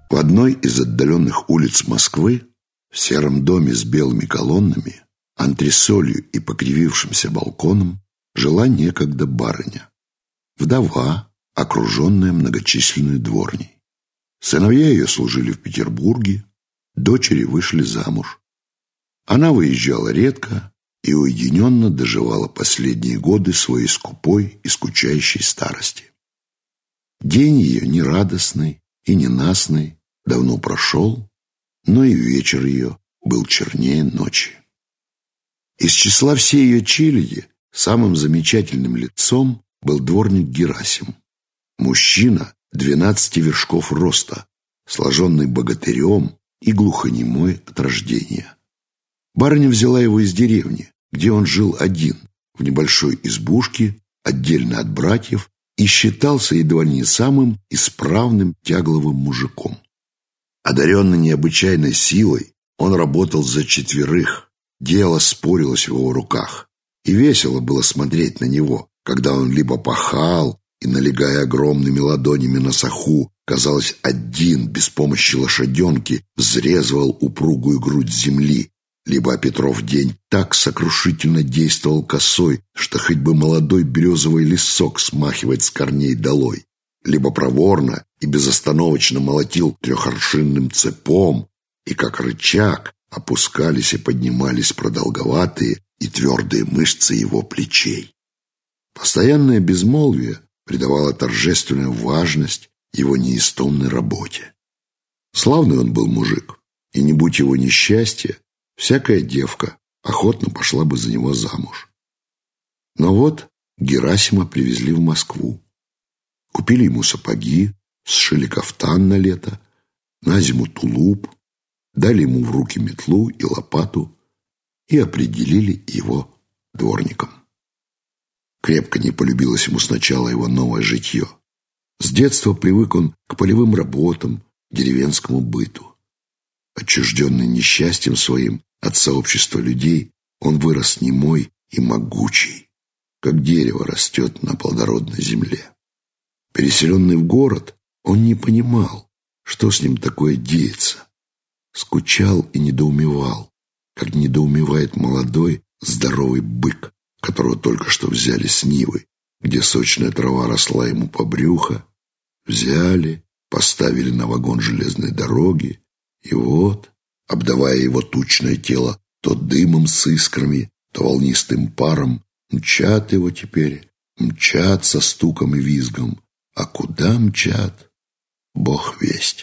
В одной из отдаленных улиц Москвы, в сером доме с белыми колоннами, антресолью и покривившимся балконом, жила некогда барыня. Вдова, окруженная многочисленной дворней. Сыновья ее служили в Петербурге, дочери вышли замуж. Она выезжала редко и уединенно доживала последние годы своей скупой и скучающей старости. День ее нерадостный и ненастный давно прошел, но и вечер ее был чернее ночи. Из числа всей ее челяди самым замечательным лицом был дворник Герасим. Мужчина 12 вершков роста, сложенный богатырем и глухонемой от рождения. Барыня взяла его из деревни, где он жил один, в небольшой избушке, отдельно от братьев, и считался едва ли не самым исправным тягловым мужиком. Одаренный необычайной силой, он работал за четверых, дело спорилось в его руках, и весело было смотреть на него, когда он либо пахал и, налегая огромными ладонями на саху, казалось, один, без помощи лошаденки, взрезывал упругую грудь земли, либо Петров день так сокрушительно действовал косой, что хоть бы молодой березовый лесок смахивать с корней долой, либо проворно и безостановочно молотил трехоршинным цепом, и как рычаг опускались и поднимались продолговатые и твердые мышцы его плечей. Постоянное безмолвие придавало торжественную важность его неистомной работе. Славный он был мужик, и не будь его несчастья, всякая девка охотно пошла бы за него замуж. Но вот Герасима привезли в Москву. Купили ему сапоги, сшили кафтан на лето, на зиму тулуп, дали ему в руки метлу и лопату и определили его дворником. Крепко не полюбилось ему сначала его новое житье. С детства привык он к полевым работам, деревенскому быту. Отчужденный несчастьем своим от сообщества людей, он вырос немой и могучий, как дерево растет на плодородной земле. Переселенный в город, он не понимал, что с ним такое деется. Скучал и недоумевал, как недоумевает молодой, здоровый бык, которого только что взяли с нивы, где сочная трава росла ему по брюхо, взяли, поставили на вагон железной дороги, и вот, обдавая его тучное тело то дымом с искрами, то волнистым паром, мчат его теперь, мчат со стуком и визгом. А куда мчат? Бог весть.